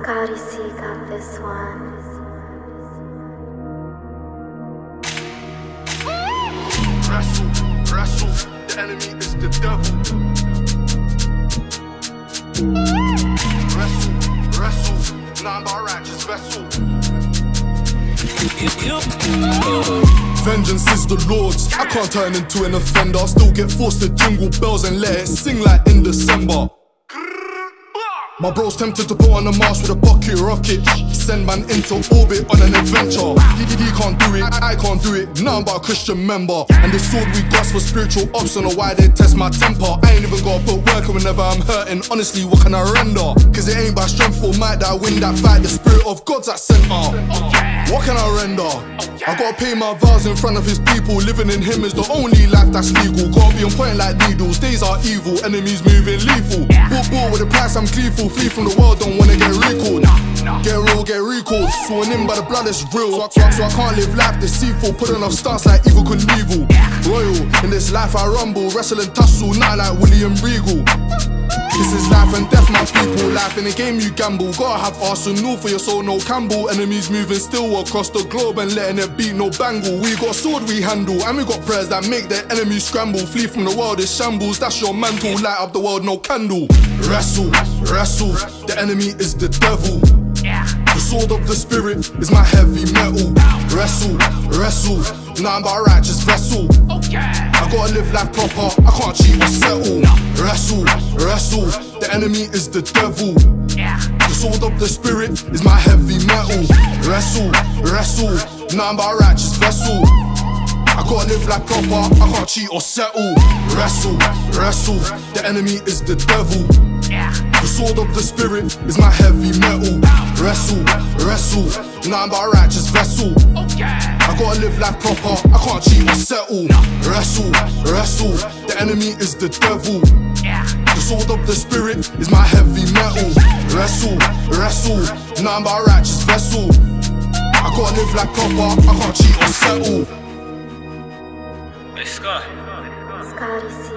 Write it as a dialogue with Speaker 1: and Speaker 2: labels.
Speaker 1: Scotty C got this one.
Speaker 2: Wrestle, the enemy is the devil. Wrestle, none but a righteous vessel. Vengeance is the Lord's. I can't turn into an offender. Still get forced to jingle bells and let it sing like in December. My bro's tempted to put on a mask with a bucket rocket. Send man into orbit on an adventure. He can't do it, I can't do it. Nothing but a Christian member. And the sword we grasp for spiritual ops. Don't know why they test my temper. I ain't even gotta put work in whenever I'm hurting. Honestly, what can I render? Cause it ain't by strength or might that I win that fight. The spirit of God's at center. What can I render? I gotta pay my vows in front of his people. Living in him is the only life that's legal. Gotta be on point like needles. Days are evil, enemies moving lethal. Bull with the price, I'm gleeful. Flee from the world, don't wanna get recalled. Get real, get recalled. Sworn in by the blood that's real. So I can't live life deceitful. Put enough stance like evil Knievel. Royal, in this life I rumble. Wrestle and tussle, not like William Regal. This is life and death, my people. Life in a game you gamble. Gotta have Arsenal for your soul, no Campbell. Enemies moving still across the globe and letting it beat, no bangle. We got sword we handle, and we got prayers that make the enemies scramble. Flee from the world, it's shambles. That's your mantle. Light up the world, no candle. Wrestle, the enemy is the devil. The sword of the spirit is my heavy metal. Wrestle, nothing but a righteous vessel. I gotta live life proper, I can't cheat or settle. Wrestle, the enemy is the devil. The sword of the spirit is my heavy metal. Wrestle, nothing but a righteous vessel. I gotta live life proper, I can't cheat or settle. Wrestle, the enemy is the devil. The sword of the spirit is my heavy metal. Wrestle, nothing but a righteous vessel. I gotta live life proper, I can't cheat or settle. Wrestle, the enemy is the devil. The sword of the spirit is my heavy metal. Wrestle, nothing but a righteous vessel. I gotta live life proper, I can't cheat or settle.
Speaker 3: Hey, Scott.
Speaker 1: Scotty C.